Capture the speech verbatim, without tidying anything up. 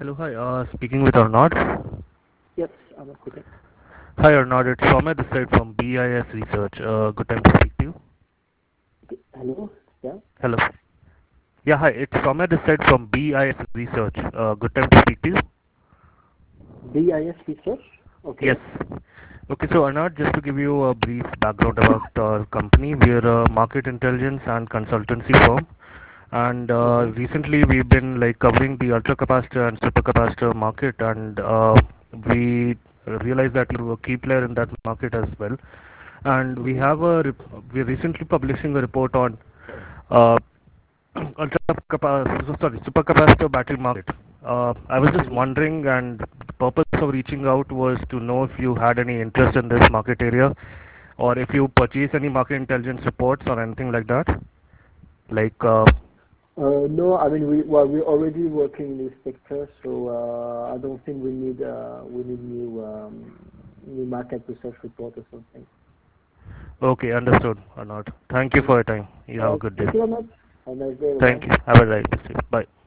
Hello, hi. Uh, speaking with Arnaud. Yes, I'm speaking. Hi, Arnaud. It's Soumya this side from B I S Research. Uh, good time to speak to you. Hello? Yeah? Hello. Yeah, hi. It's Soumya this side from B I S Research. Uh, good time to speak to you. B I S Research? Okay. Yes. Okay, so Arnaud, just to give you a brief background about our company, we're a market intelligence and consultancy firm. And uh, Okay. recently we've been like covering the ultra capacitor and super capacitor market, and uh, we realized that we were a key player in that market as well. And we Mm-hmm. have a rep- we're recently publishing a report on uh, ultra capacitor, sorry, super capacitor battery market. Uh, I was just Mm-hmm. wondering, and the purpose of reaching out was to know if you had any interest in this market area, or if you purchase any market intelligence reports or anything like that. Like, uh, Uh, no, I mean, we, well, we're already working in this sector, so uh, I don't think we need uh, we need new um, new market research report or something. okay, understood, Arnold. Thank you Mm. for your time. You All have a right. good day. Thank you very much. Have a nice day. Bye. Thank you. Have a nice day. Bye.